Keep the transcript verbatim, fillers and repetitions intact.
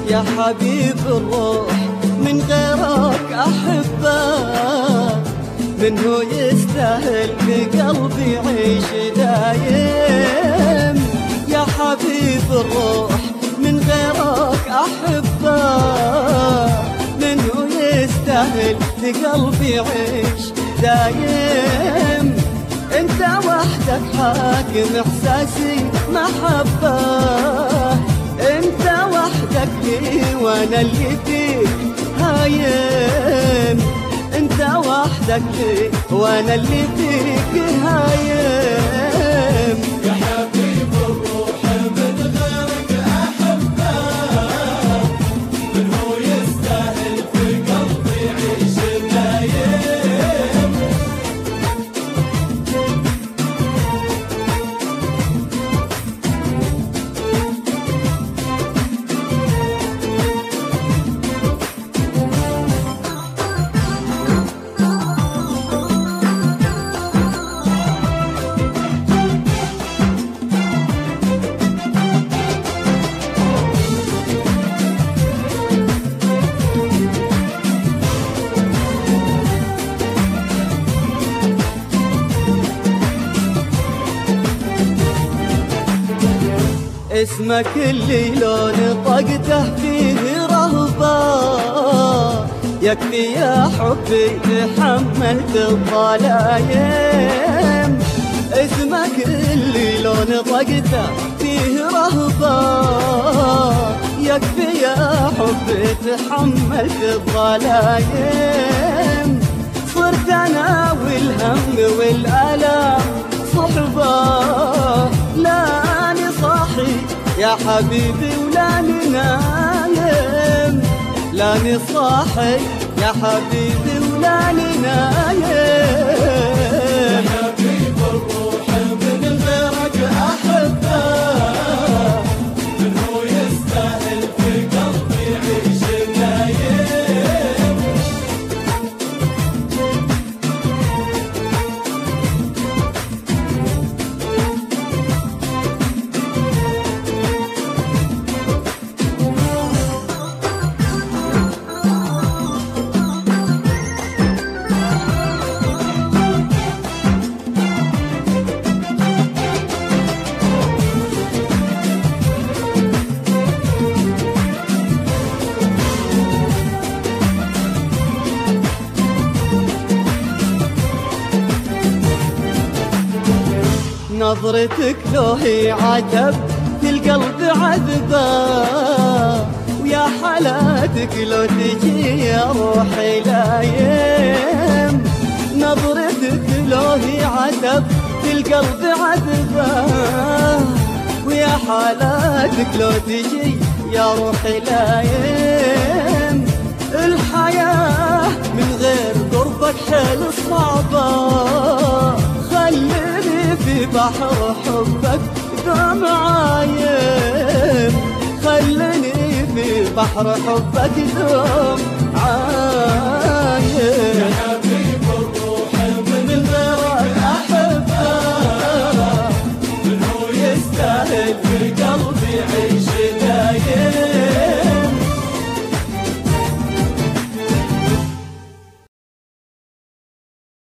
يا حبيب الروح من غيرك أحبه، منه يستاهل بقلبي يعيش دايم. يا حبيب الروح من غيرك أحبه، منه يستاهل بقلبي يعيش دايم. انت وحدك حاكم احساسي محبه، انت وحدك لي وانا اللي فيك هايم. انت وحدك لي وانا اللي فيك هايم. يا حبيب الروح من غيرك احبه، من هو يستاهل في قلبي يعيش دايم. اسمك اللي لون طقته فيه رهبة، يكفي يا حبي تحملت الظلايم. اسمك اللي لون طقته فيه رهبة، يكفي يا حبي تحملت الظلايم. صرت انا والهم والالام صحبة، لاني صاحي يا حبيبي ولاني نايم. لاني صاحي يا حبيبي ولاني نايم. يا حبيب الروح من غيرك احبه، من هو يستاهل في قلبي يعيش دايم. نظرتك لو هي عتب في القلب عذبة، ويا حالاتك لو تجي يا روحي لايم. نظرتك لو هي عتب في القلب عذبة، ويا حالاتك لو تجي يا روحي لايم. الحياة من غير قربك حيل صعبة، خليني في بحر حبك دوم عايم. خليني في بحر حبك دوم عايم.